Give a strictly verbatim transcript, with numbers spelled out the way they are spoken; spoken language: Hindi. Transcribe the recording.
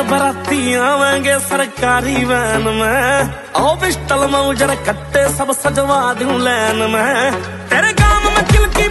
यार बराती आवेंगे सरकारी वैन में, आओ पिस्टल मऊजर कट्टे सब सजवा दूं लैन में। तेरे गांव में किल की